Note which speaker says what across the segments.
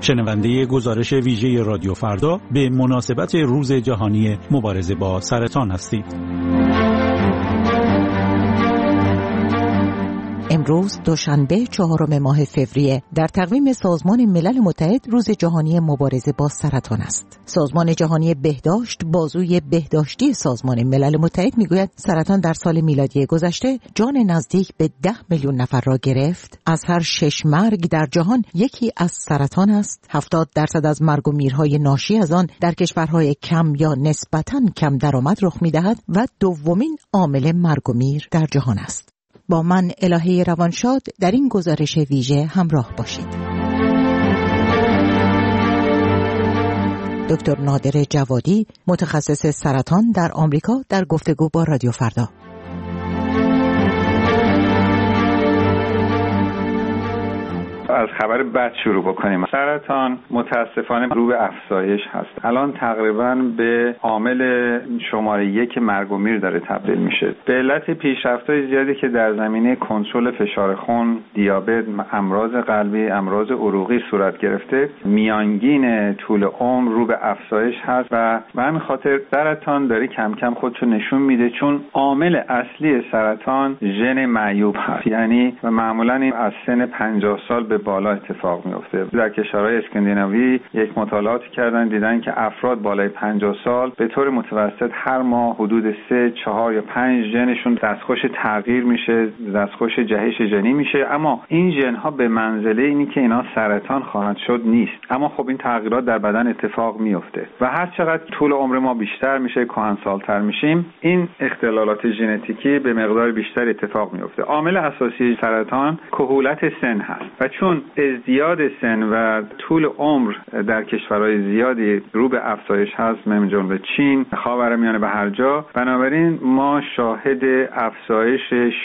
Speaker 1: شنونده گزارش ویژه رادیو فردا به مناسبت روز جهانی مبارزه با سرطان هستید.
Speaker 2: امروز دوشنبه 4 ماه فوریه در تقویم سازمان ملل متحد روز جهانی مبارزه با سرطان است. سازمان جهانی بهداشت بازوی بهداشتی سازمان ملل متحد میگوید سرطان در سال میلادی گذشته جان نزدیک به 10 میلیون نفر را گرفت. از هر 6 مرگ در جهان یکی از سرطان است. 70% از مرگ و میرهای ناشی از آن در کشورهای کم یا نسبتاً کم درآمد رخ میدهد و دومین عامل مرگ و میر در جهان است. با من الهه روانشاد در این گزارش ویژه همراه باشید. دکتر نادر جوادی متخصص سرطان در آمریکا در گفتگو با رادیو فردا.
Speaker 3: از خبر بد شروع بکنیم. سرطان متاسفانه رو به افزایش هست. الان تقریباً به عامل شماره 1 مرگ و میر داره تبدیل میشه. به علت پیشرفت‌های زیادی که در زمینه کنترل فشار خون، دیابت، امراض قلبی، امراض عروقی صورت گرفته، میانگین طول عمر رو به افزایش هست و به همین خاطر سرطان داره کم کم خودشو نشون میده، چون عامل اصلی سرطان ژن معیوب هست. یعنی معمولاً این از سن 50 سال به بالا اتفاق میفته. در کشورهای اسکاندیناوی یک مطالعاتی کردن، دیدن که افراد بالای 50 سال به طور متوسط هر ماه حدود 3، 4 یا 5 ژنشون دستخوش تغییر میشه، دستخوش جهش ژنی میشه، اما این ژن‌ها به منزله اینی که اینا سرطان خواهد شد نیست. اما خب این تغییرات در بدن اتفاق میفته و هر چقدر طول عمر ما بیشتر میشه، کهنسال‌تر میشیم، این اختلالات ژنتیکی به مقدار بیشتر اتفاق میفته. عامل اساسی سرطان کهولت سن هست و چون ازدیاد سن و طول عمر در کشورهای زیادی رو به افزایش هست، من جمله چین، خاورمیانه و هر جا، بنابراین ما شاهد افزایش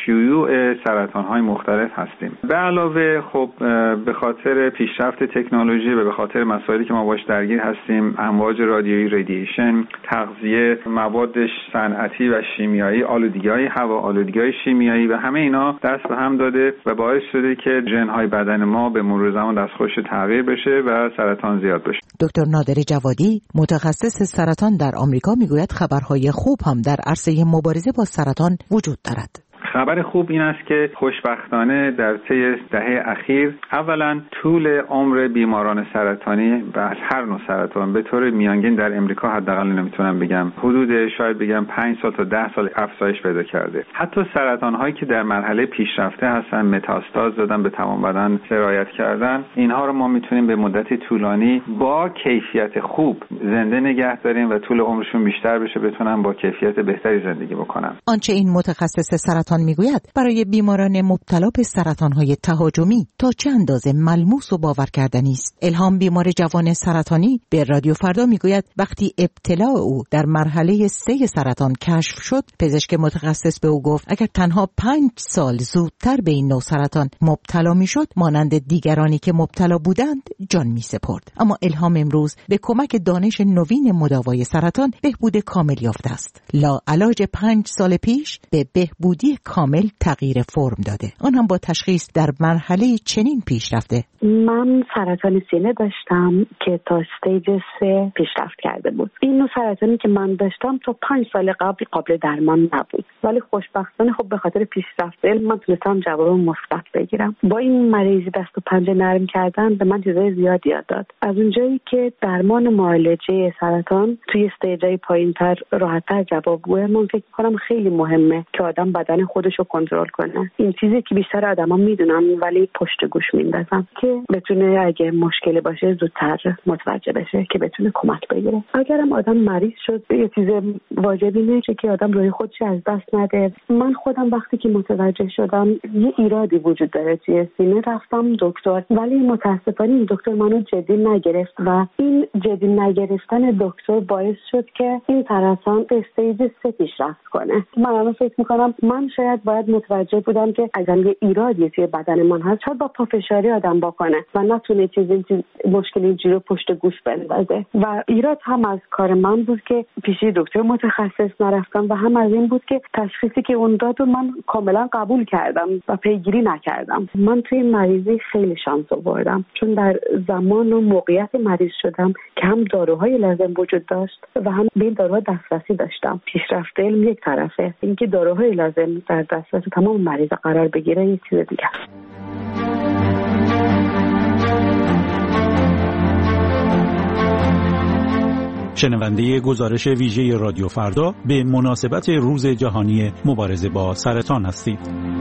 Speaker 3: شیوع سرطان‌های مختلف هستیم. به علاوه خب به خاطر پیشرفت تکنولوژی و به خاطر مسائلی که ما باش درگیر هستیم، امواج رادیویی، رادییشن، تغذیه، مواد صنعتی و شیمیایی، آلودگی‌های هوا، آلودگی‌های شیمیایی و همه اینا دست به هم داده و باعث شده که ژن‌های بدن ما به مرور زمان دستخوش تغییر بشه و سرطان زیاد بشه.
Speaker 2: دکتر نادر جوادی متخصص سرطان در آمریکا میگوید خبرهای خوب هم در عرصه مبارزه با سرطان وجود دارد.
Speaker 3: خبر خوب این است که خوشبختانه در طی دهه اخیر اولا طول عمر بیماران سرطانی و از هر نوع سرطان به طور میانگین در امریکا حداقل نمیتونم بگم حدود شاید بگم 5 سال تا 10 سال افزایش پیدا کرده. حتی سرطان هایی که در مرحله پیشرفته هستن، متاستاز دادن، به تمام بدن سرایت کردن، اینها رو ما میتونیم به مدت طولانی با کیفیت خوب زنده نگه داریم و طول عمرشون بیشتر بشه، بتونن با کیفیت بهتری زندگی بکنن.
Speaker 2: آنچه این متخصص سرطان میگوید برای بیماران مبتلا به سرطان‌های تهاجمی تا چه اندازه ملموس و باور کردنی است. الهام بیمار جوان سرطانی به رادیو فردا میگوید وقتی ابتلا او در مرحله 3 سرطان کشف شد، پزشک متخصص به او گفت اگر تنها 5 سال زودتر به این نوع سرطان مبتلا میشد، مانند دیگرانی که مبتلا بودند جان میسپرد. اما الهام امروز به کمک دانش نوین مداوای سرطان بهبود کامل یافته است. لا علاج 5 سال پیش به بهبودی کامل تغییر فرم داده، آن هم با تشخیص در مرحله چنین پیش رفته.
Speaker 4: من سرطان سینه داشتم که تا استیج 3 پیشرفت کرده بود. این نوع سرطانی که من داشتم تا 5 سال قابل درمان نبود، ولی خوشبختانه خب به خاطر پیشرفت علم من تونستم جواب مثبت بگیرم. با این مریضی دست و پنجه نرم کردن به من چیزای زیادی یاد داد. از اونجایی که درمان معالجه سرطان توی استیجای پایین‌تر راحت‌تر جواب گوه، من فکر می‌کنم خیلی مهمه که آدم بدن خودش رو کنترل کنه. این چیزی که بیشتر آدما میدونن ولی پشت گوش میندازن که بتونه اگه مشکلی باشه زودتر متوجه بشه که بتونه کمک بگیره. اگرم آدم مریض شد یه چیز واجبی نیست که آدم روی خودش از دست نده. من خودم وقتی که متوجه شدم یه ایرادی وجود داره توی سینه، رفتم دکتر، ولی متاسفانه این دکتر منو جدی نگرفت و این جدی نگرفتن دکتر باعث شد که این سرطان به استیج 3 پیشرفت کنه. من الان فکر میکنم من شاید باید متوجه بودم که اگر یه ایرادی توی بدن من هست شاید با پافشاری آدم بکنه و نتونه مشکل اینجوری رو پشت گوش بندازه و ایراد هم از کار من بود که پیش دکتر متخصص نرفتم و هم از این بود که تشخیصی که اون داد من کاملا قبول کردم و پیگیری نکردم. من توی مریضی خیلی شانس آوردم چون در زمان و موقعیت مریض شدم که هم داروهای لازم وجود داشت و هم به این داروها دسترسی داشتم. پیشرفت علم یک طرفه، اینکه داروهای لازم در دسترس تمام مریض قرار بگیره یک چیز دیگه است.
Speaker 1: شنونده گزارش ویژه رادیو فردا به مناسبت روز جهانی مبارزه با سرطان هستید.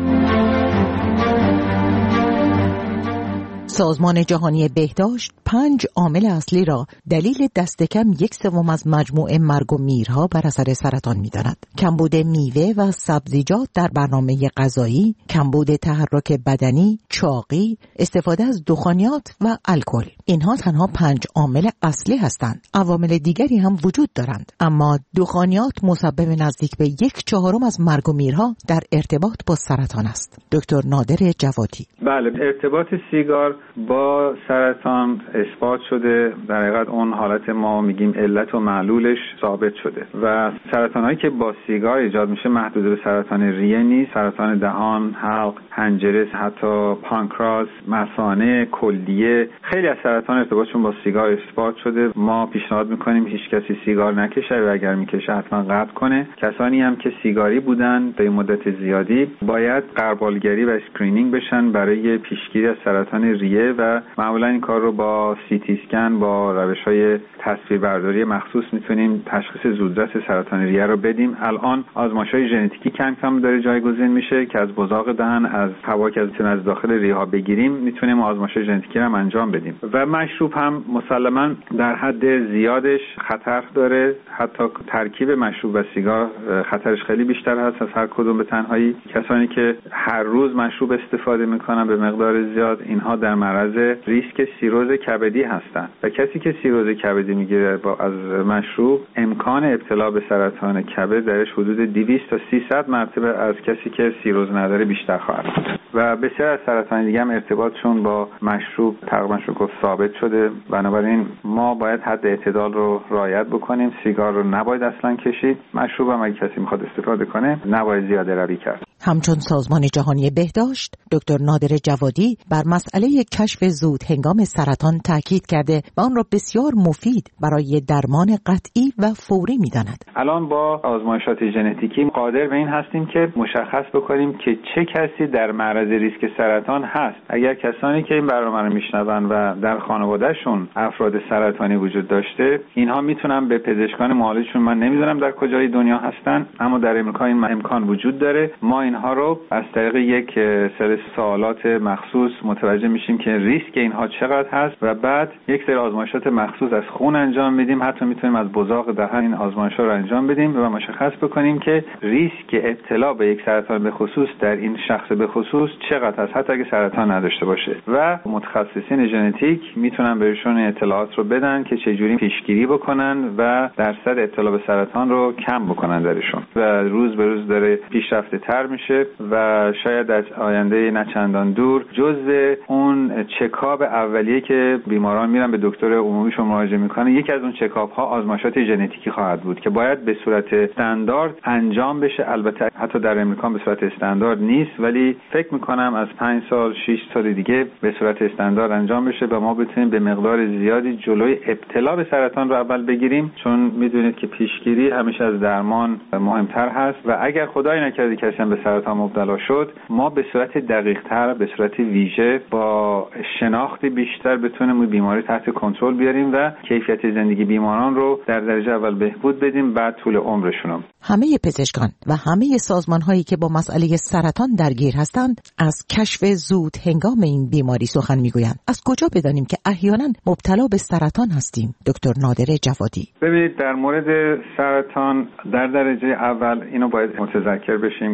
Speaker 2: سازمان جهانی بهداشت 5 عامل اصلی را دلیل دست کم 1/3 از مجموع مرگ و میرها بر اثر سرطان می‌داند. کمبود میوه و سبزیجات در برنامه غذایی، کمبود تحرک بدنی، چاقی، استفاده از دخانیات و الکل. اینها تنها 5 عامل اصلی هستند. عوامل دیگری هم وجود دارند، اما دخانیات مسبب نزدیک به 1/4 از مرگ و میرها در ارتباط با سرطان است. دکتر نادر جوادی:
Speaker 3: بله، ارتباط سیگار با سرطان اثبات شده. در حقیقت اون حالت ما میگیم علت و معلولش ثابت شده و سرطان‌هایی که با سیگار ایجاد میشه محدود به سرطان ریه نیست، سرطان دهان، حلق، حنجره، حتی پانکراس، مثانه، کلیه، خیلی از سرطان ارتباطشون با سیگار اثبات شده. ما پیشنهاد میکنیم هیچ کسی سیگار نکشه و اگر میکشه حتما قطع کنه. کسانی هم که سیگاری بودن به مدت زیادی باید غربالگری و اسکرینینگ بشن برای پیشگیری از سرطان ریه و معمولا این کار رو با سی تی اسکن با روش‌های تصویربرداری مخصوص میتونیم تشخیص زودرس سرطان ریه رو بدیم. الان آزمایش‌های ژنتیکی کم کم داره جایگزین میشه که از بزاق دهن، از هوا که از داخل ریه ها بگیریم میتونیم آزمایش ژنتیکی رو انجام بدیم. و مشروب هم مسلماً در حد زیادش خطر داره. حتی ترکیب مشروب و سیگار خطرش خیلی بیشتر هست از هر کدوم به تنهایی. کسانی که هر روز مشروب استفاده میکنن به مقدار زیاد، اینها در معرض ریسک سیروز کبدی هستند و کسی که سیروز کبدی میگیره از مشروب امکان ابتلا به سرطان کبد درش حدود 200 تا 300 مرتبه از کسی که سیروز نداره بیشتر خواهد بود. و بسیار از سرطان دیگه هم ارتباطشون با مشروب تقریبا شو ثابت شده. بنابراین ما باید حد اعتدال رو رعایت بکنیم. سیگار رو نباید اصلا کشید. مشروب هم اگه کسی میخواد استفاده کنه نباید زیاده روی کرد.
Speaker 2: همچون سازمان جهانی بهداشت، دکتر نادر جوادی بر مسئله کشف زود هنگام سرطان تاکید کرده و آن را بسیار مفید برای درمان قطعی و فوری می‌داند.
Speaker 3: الان با آزمایشات ژنتیکی قادر به این هستیم که مشخص بکنیم که چه کسی در معرض ریسک سرطان هست. اگر کسانی که این برنامه رو میشنون و در خانوادهشون افراد سرطانی وجود داشته، اینها میتونن به پزشکان معالجشون، من نمیدونم در کجای دنیا هستن، اما در امریکا این امکان وجود داره. ما اینها رو از طریق یک سری سوالات مخصوص متوجه میشیم که ریسک اینها چقدر هست و بعد یک سری آزمایشات مخصوص از خون انجام میدیم. حتی میتونیم از بزاق دهن این آزمایشات رو انجام بدیم و مشخص بکنیم که ریسک ابتلا به یک سرطان به خصوص در این شخص به خصوص چقدر هست، حتی اگه سرطان نداشته باشه. و متخصصین ژنتیک میتونن بهشون اطلاعات رو بدن که چجوری پیشگیری بکنن و درصد ابتلا به سرطان رو کم بکنن درشون. و روز به روز داره پیشرفته تر میشه و شاید در آینده نه چندان دور جزء اون چکاپ اولیه که بیماران میرن به دکتر عمومیشون مراجعه میکنن، یکی از اون چکاپ ها آزمایشات ژنتیکی خواهد بود که باید به صورت استاندارد انجام بشه. البته حتی در امریکا به صورت استاندارد نیست، ولی فکر میکنم از 5 سال 6 سال دیگه به صورت استاندارد انجام بشه و ما بتونیم به مقدار زیادی جلوی ابتلا به سرطان رو اول بگیریم، چون میدونید که پیشگیری همیشه از درمان مهمتر هست و اگر خدای نکرده کسی هم به سرطان مبتلا شد، ما به صورت دقیق‌تر، به صورت ویژه، با شناختی بیشتر بتونیم بیماری تحت کنترل بیاریم و کیفیت زندگی بیماران رو در درجه اول بهبود بدیم، بعد طول عمرشون.
Speaker 2: همه پزشکان و همه سازمان‌هایی که با مسئله سرطان درگیر هستند از کشف زود هنگام این بیماری سخن میگویند. از کجا بدانیم که احیانا مبتلا به سرطان هستیم؟ دکتر نادر جوادی:
Speaker 3: ببینید، در مورد سرطان در درجه اول اینو باید متذکر بشیم که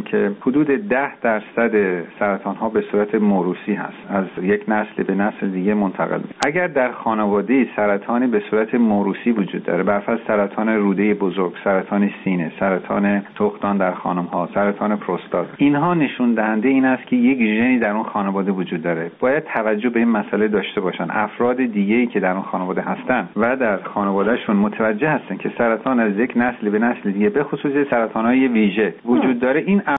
Speaker 3: حدود 10% سرطان ها به صورت موروثی هست، از یک نسل به نسل دیگه منتقل میشه. اگر در خانواده سرطانی به صورت موروثی وجود داره، برفرض سرطان روده بزرگ، سرطان سینه، سرطان تخمدان در خانم ها، سرطان پروستات، اینها نشون دهنده این است که یک ژنی در اون خانواده وجود داره. باید توجه به این مسئله داشته باشن. افراد دیگه‌ای که در اون خانواده هستن و در خانوادهشون متوجه هستن که سرطان از یک نسل به نسل دیگه، به خصوص سرطان‌های ویژه وجود داره، این